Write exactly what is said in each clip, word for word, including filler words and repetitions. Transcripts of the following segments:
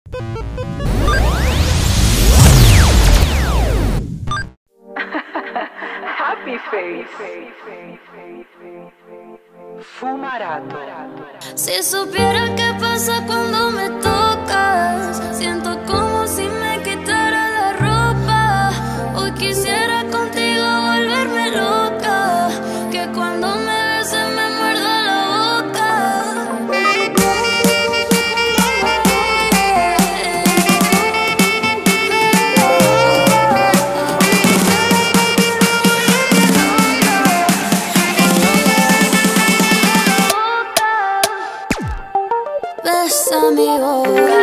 Happy Face. Fumarato. Si supiera qué pasa cuando me tocas, siento como si me quitara la ropa. Hoy quisiera contigo volverme loca, que cuando me beses me muerda la boca. Besa mi boca.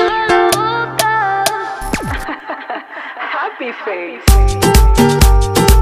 Happy Face.